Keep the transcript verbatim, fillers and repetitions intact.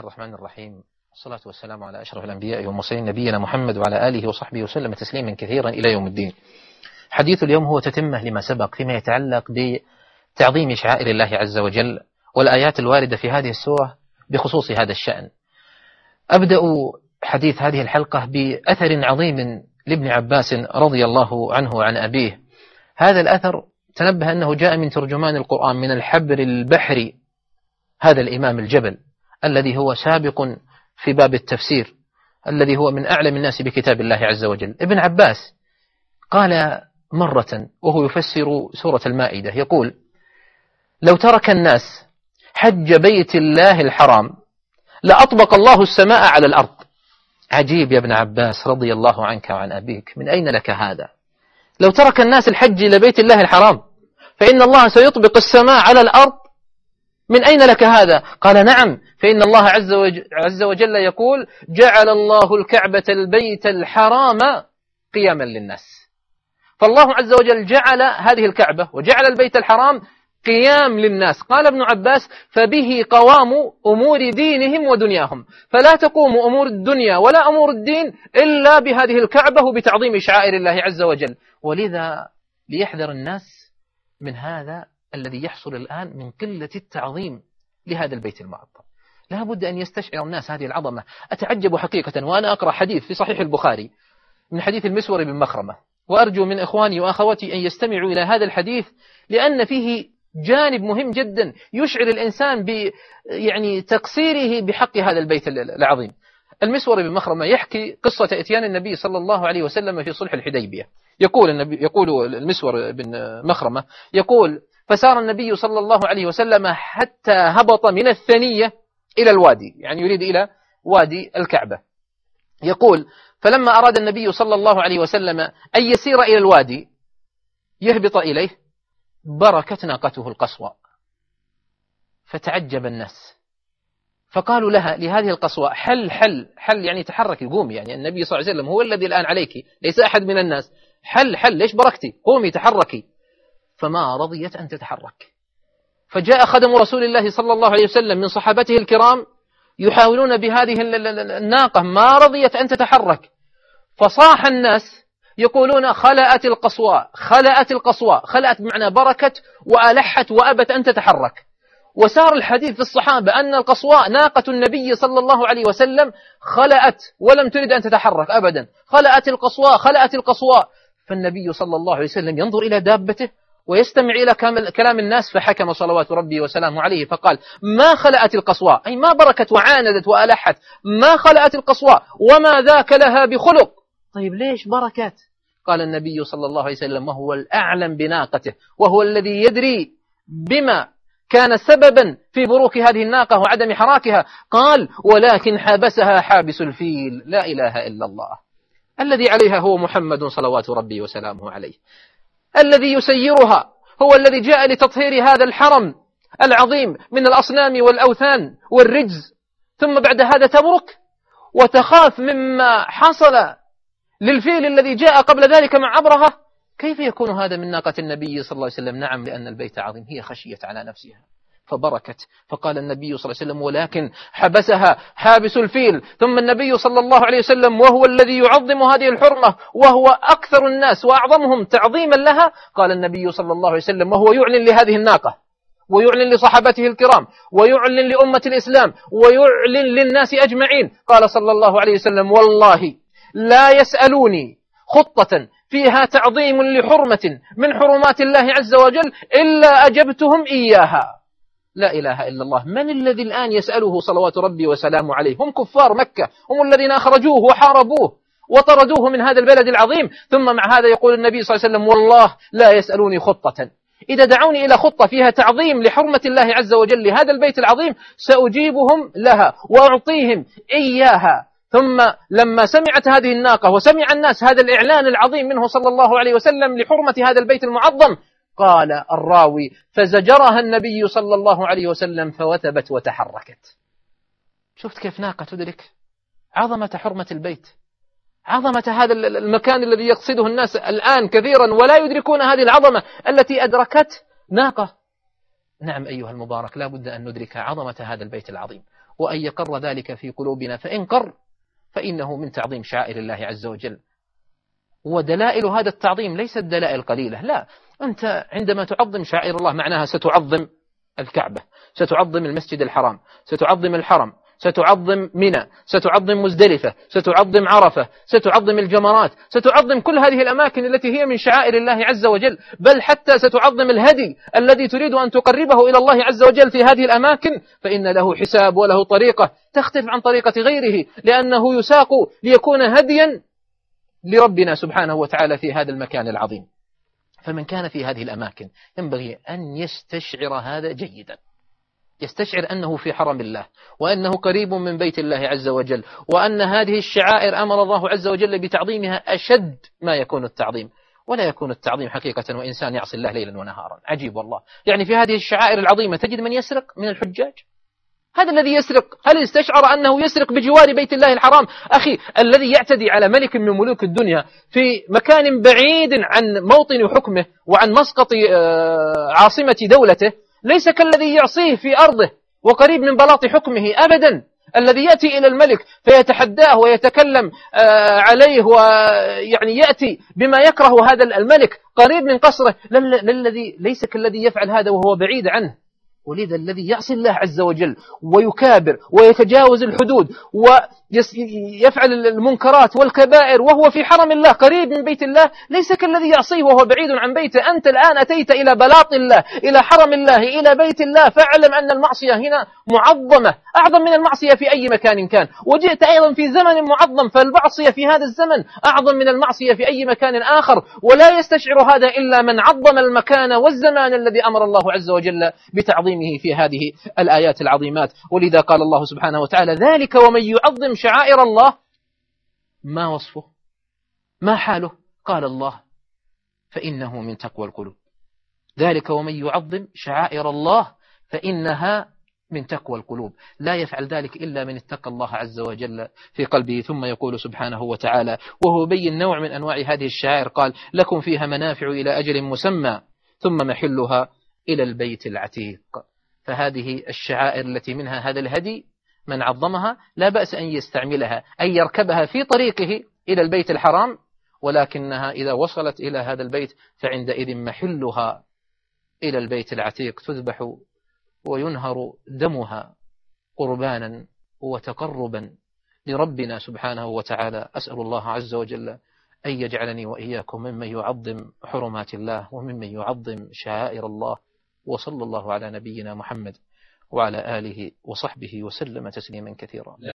الرحمن الرحيم، والصلاة والسلام على أشرف الأنبياء والمرسلين نبينا محمد وعلى آله وصحبه وسلم تسليما كثيرا إلى يوم الدين. حديث اليوم هو تتمة لما سبق فيما يتعلق بتعظيم شعائر الله عز وجل والآيات الواردة في هذه السورة بخصوص هذا الشأن. أبدأ حديث هذه الحلقة بأثر عظيم لابن عباس رضي الله عنه وعن أبيه. هذا الأثر تنبه أنه جاء من ترجمان القرآن من الحبر البحري، هذا الإمام الجبل الذي هو سابق في باب التفسير، الذي هو من أعلم الناس بكتاب الله عز وجل. ابن عباس قال مرة وهو يفسر سورة المائدة يقول: لو ترك الناس حج بيت الله الحرام لأطبق الله السماء على الأرض. عجيب يا ابن عباس رضي الله عنك وعن أبيك، من أين لك هذا؟ لو ترك الناس الحج لبيت الله الحرام فإن الله سيطبق السماء على الأرض، من أين لك هذا؟ قال: نعم، فإن الله عز وجل, عز وجل يقول: جعل الله الكعبة البيت الحرام قياما للناس. فالله عز وجل جعل هذه الكعبة وجعل البيت الحرام قيام للناس. قال ابن عباس: فبه قوام أمور دينهم ودنياهم، فلا تقوم أمور الدنيا ولا أمور الدين إلا بهذه الكعبة وبتعظيم شعائر الله عز وجل. ولذا ليحذر الناس من هذا الذي يحصل الآن من قلة التعظيم لهذا البيت المعظم. لا بد أن يستشعر الناس هذه العظمة. أتعجب حقيقة وأنا أقرأ حديث في صحيح البخاري من حديث المسور بن مخرمة، وأرجو من إخواني وأخواتي أن يستمعوا إلى هذا الحديث لأن فيه جانب مهم جدا يشعر الإنسان ب يعني تقصيره بحق هذا البيت العظيم. المسور بن مخرمة يحكي قصة إتيان النبي صلى الله عليه وسلم في صلح الحديبية. يقول النبي يقول المسور بن مخرمة يقول: فسار النبي صلى الله عليه وسلم حتى هبط من الثنية إلى الوادي، يعني يريد إلى وادي الكعبة. يقول: فلما أراد النبي صلى الله عليه وسلم أن يسير إلى الوادي يهبط إليه بركت ناقته القصواء، فتعجب الناس فقالوا لها لهذه القصواء: حل حل حل يعني تحركي قومي، يعني النبي صلى الله عليه وسلم هو الذي الآن عليك ليس أحد من الناس، حل حل ليش بركتي، قومي تحركي. فما رضيت أن تتحرك. فجاء خدم رسول الله صلى الله عليه وسلم من صحابته الكرام يحاولون بهذه الناقة، ما رضيت أن تتحرك. فصاح الناس يقولون: خلأت القصواء خلأت القصواء خلأت بمعنى بركت وألحت وأبت أن تتحرك. وسار الحديث في الصحابة أن القصواء ناقة النبي صلى الله عليه وسلم خلأت ولم تريد أن تتحرك أبدا، خلأت القصواء خلأت القصواء. فالنبي صلى الله عليه وسلم ينظر إلى دابته ويستمع إلى كلام الناس، فحكم صلوات ربي وسلامه عليه فقال: ما خلأت القصواء، أي ما بركت وعاندت وألحت، ما خلأت القصواء وما ذاك لها بخلق. طيب ليش بركت؟ قال النبي صلى الله عليه وسلم وهو الأعلم بناقته وهو الذي يدري بما كان سببا في بروك هذه الناقة وعدم حراكها، قال: ولكن حبسها حابس الفيل، لا إله إلا الله، الذي عليها هو محمد صلوات ربي وسلامه عليه، الذي يسيرها هو الذي جاء لتطهير هذا الحرم العظيم من الأصنام والأوثان والرجز، ثم بعد هذا تبرك وتخاف مما حصل للفيل الذي جاء قبل ذلك مع عبرها. كيف يكون هذا من ناقة النبي صلى الله عليه وسلم؟ نعم، لأن البيت عظيم، هي خشيت على نفسها فبركت. فقال النبي صلى الله عليه وسلم: ولكن حبسها حابس الفيل. ثم النبي صلى الله عليه وسلم وهو الذي يعظم هذه الحرمة وهو أكثر الناس وأعظمهم تعظيما لها، قال النبي صلى الله عليه وسلم وهو يعلن لهذه الناقة ويعلن لصحابته الكرام ويعلن لأمة الإسلام ويعلن للناس أجمعين، قال صلى الله عليه وسلم: والله لا يسألوني خطة فيها تعظيم لحرمة من حرمات الله عز وجل إلا أجبتهم إياها. لا إله إلا الله. من الذي الآن يسأله صلوات ربي وسلامه عليه؟ هم كفار مكة، هم الذين أخرجوه وحاربوه وطردوه من هذا البلد العظيم، ثم مع هذا يقول النبي صلى الله عليه وسلم: والله لا يسألوني خطة، إذا دعوني إلى خطة فيها تعظيم لحرمة الله عز وجل لهذا البيت العظيم سأجيبهم لها وأعطيهم إياها. ثم لما سمعت هذه الناقة وسمع الناس هذا الإعلان العظيم منه صلى الله عليه وسلم لحرمة هذا البيت المعظم، قال الراوي: فزجرها النبي صلى الله عليه وسلم فوثبت وتحركت. شفت كيف ناقة تدرك عظمة حرمة البيت، عظمة هذا المكان الذي يقصده الناس الآن كثيرا ولا يدركون هذه العظمة التي أدركت ناقة. نعم أيها المبارك، لا بد أن ندرك عظمة هذا البيت العظيم وأن يقر ذلك في قلوبنا، فإن قر فإنه من تعظيم شعائر الله عز وجل. ودلائل هذا التعظيم ليست دلائل قليلة، لا، أنت عندما تعظم شعائر الله معناها ستعظم الكعبة، ستعظم المسجد الحرام، ستعظم الحرم، ستعظم منى، ستعظم مزدلفة، ستعظم عرفة، ستعظم الجمرات، ستعظم كل هذه الأماكن التي هي من شعائر الله عز وجل، بل حتى ستعظم الهدي الذي تريد أن تقربه إلى الله عز وجل في هذه الأماكن، فإن له حساب وله طريقة تختلف عن طريقة غيره، لأنه يساق ليكون هديا لربنا سبحانه وتعالى في هذا المكان العظيم. فمن كان في هذه الأماكن ينبغي أن يستشعر هذا جيدا، يستشعر أنه في حرم الله، وأنه قريب من بيت الله عز وجل، وأن هذه الشعائر أمر الله عز وجل بتعظيمها أشد ما يكون التعظيم. ولا يكون التعظيم حقيقة وإنسان يعصي الله ليلا ونهارا. عجيب والله، يعني في هذه الشعائر العظيمة تجد من يسرق من الحجاج. هذا الذي يسرق هل استشعر أنه يسرق بجوار بيت الله الحرام؟ أخي، الذي يعتدي على ملك من ملوك الدنيا في مكان بعيد عن موطن حكمه وعن مسقط عاصمة دولته ليس كالذي يعصيه في أرضه وقريب من بلاط حكمه أبدا. الذي يأتي إلى الملك فيتحداه ويتكلم عليه ويعني يأتي بما يكره هذا الملك قريب من قصره، للذي ليس كالذي يفعل هذا وهو بعيد عنه. ولذا الذي يعصي الله عز وجل ويكابر ويتجاوز الحدود ويفعل المنكرات والكبائر وهو في حرم الله قريب من بيت الله ليس كالذي يعصيه وهو بعيد عن بيته. أنت الآن أتيت إلى بلاط الله، إلى حرم الله، إلى بيت الله، فاعلم أن المعصية هنا معظمة أعظم من المعصية في أي مكان كان، وجئت أيضا في زمن معظم، فالمعصية في هذا الزمن أعظم من المعصية في أي مكان آخر. ولا يستشعر هذا إلا من عظم المكان والزمان الذي أمر الله عز وجل بتعظيمه في هذه الآيات العظيمات. ولذا قال الله سبحانه وتعالى: ذلك ومن يعظم شعائر الله. ما وصفه؟ ما حاله؟ قال الله: فإنه من تقوى القلوب. ذلك ومن يعظم شعائر الله فإنها من تقوى القلوب. لا يفعل ذلك إلا من اتقى الله عز وجل في قلبه. ثم يقول سبحانه وتعالى وهو بين نوع من أنواع هذه الشعائر قال: لكم فيها منافع إلى أجل مسمى ثم محلها إلى البيت العتيق. فهذه الشعائر التي منها هذا الهدي من عظمها لا بأس أن يستعملها، أن يركبها في طريقه إلى البيت الحرام، ولكنها إذا وصلت إلى هذا البيت فعندئذ محلها إلى البيت العتيق، تذبح وينهر دمها قربانا وتقربا لربنا سبحانه وتعالى. أسأل الله عز وجل أن يجعلني وإياكم ممن يعظم حرمات الله وممن يعظم شعائر الله. وصلى الله على نبينا محمد وعلى آله وصحبه وسلم تسليما كثيرا.